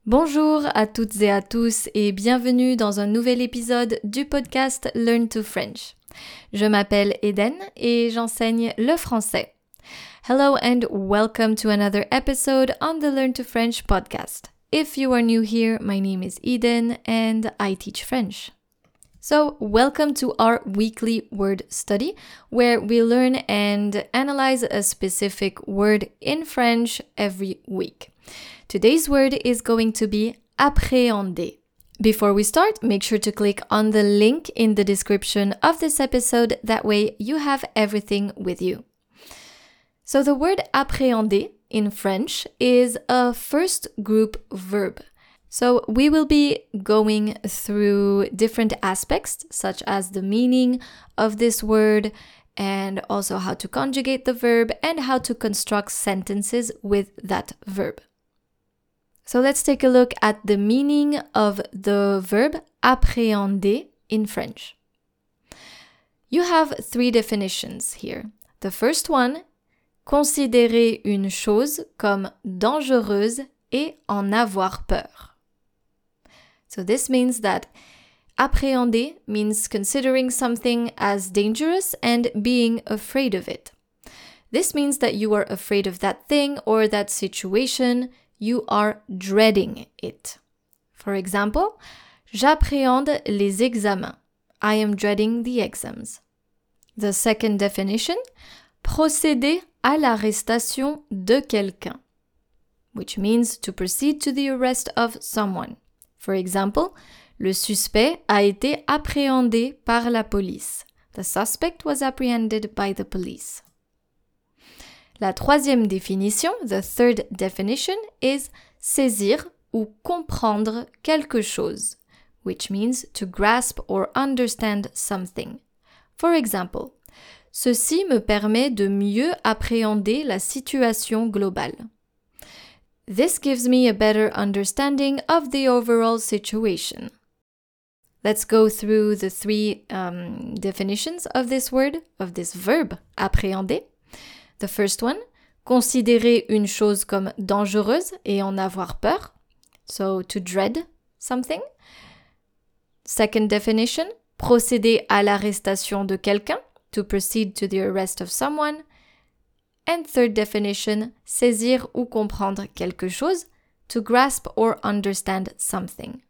Bonjour à toutes et à tous et bienvenue dans un nouvel épisode du podcast Learn to French. Je m'appelle Eden et j'enseigne le français. Hello and welcome to another episode on the Learn to French podcast. If you are new here, my name is Eden and I teach French. So, welcome to our weekly word study where we learn and analyze a specific word in French every week. Today's word is going to be appréhender. Before we start, make sure to click on the link in the description of this episode. That way you have everything with you. So the word appréhender in French is a first group verb. So we will be going through different aspects such as the meaning of this word and also how to conjugate the verb and how to construct sentences with that verb. So let's take a look at the meaning of the verb appréhender in French. You have three definitions here. The first one, considérer une chose comme dangereuse et en avoir peur. So this means that appréhender means considering something as dangerous and being afraid of it. This means that you are afraid of that thing or that situation. You are dreading it. For example, j'appréhende les examens. I am dreading the exams. The second definition, procéder à l'arrestation de quelqu'un, which means to proceed to the arrest of someone. For example, le suspect a été appréhendé par la police. The suspect was apprehended by the police. La troisième définition, the third definition, is saisir ou comprendre quelque chose, which means to grasp or understand something. For example, ceci me permet de mieux appréhender la situation globale. This gives me a better understanding of the overall situation. Let's go through the three definitions of this word, of this verb, appréhender. The first one, considérer une chose comme dangereuse et en avoir peur. So, to dread something. Second definition, procéder à l'arrestation de quelqu'un. To proceed to the arrest of someone. And third definition, saisir ou comprendre quelque chose. To grasp or understand something.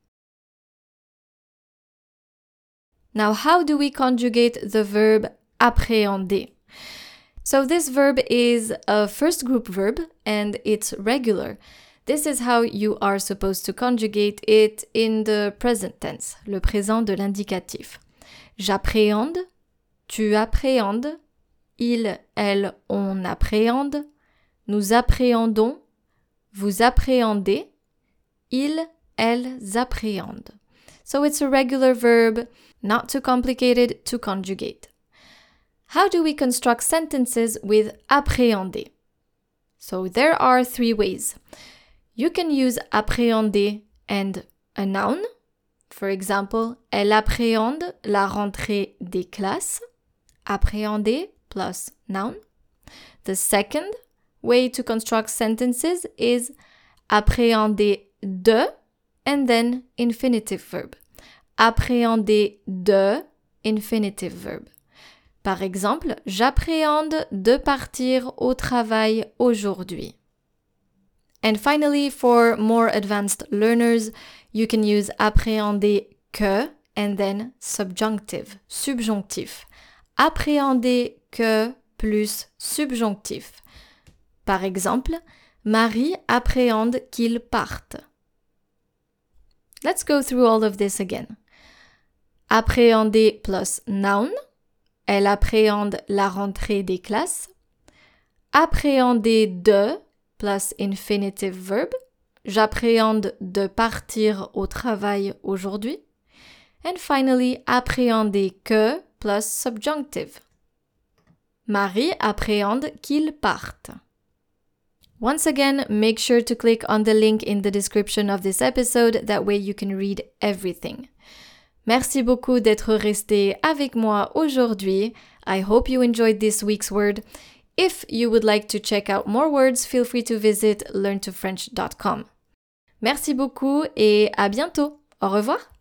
Now, how do we conjugate the verb appréhender? So this verb is a first group verb and it's regular. This is how you are supposed to conjugate it in the present tense, le présent de l'indicatif. J'appréhende, tu appréhendes, il, elle, on appréhende, nous appréhendons, vous appréhendez, ils, elles appréhendent. So it's a regular verb, not too complicated to conjugate. How do we construct sentences with appréhender? So there are three ways. You can use appréhender and a noun. For example, elle appréhende la rentrée des classes. Appréhender plus noun. The second way to construct sentences is appréhender de and then infinitive verb. Appréhender de infinitive verb. Par exemple, j'appréhende de partir au travail aujourd'hui. And finally, for more advanced learners, you can use appréhender que and then subjunctive, subjonctif. Appréhender que plus subjonctif. Par exemple, Marie appréhende qu'il parte. Let's go through all of this again. Appréhender plus noun. Elle appréhende la rentrée des classes. Appréhender de plus infinitive verb. J'appréhende de partir au travail aujourd'hui. And finally, appréhender que plus subjunctive. Marie appréhende qu'il parte. Once again, make sure to click on the link in the description of this episode. That way you can read everything. Merci beaucoup d'être resté avec moi aujourd'hui. I hope you enjoyed this week's word. If you would like to check out more words, feel free to visit learntofrench.com. Merci beaucoup et à bientôt. Au revoir.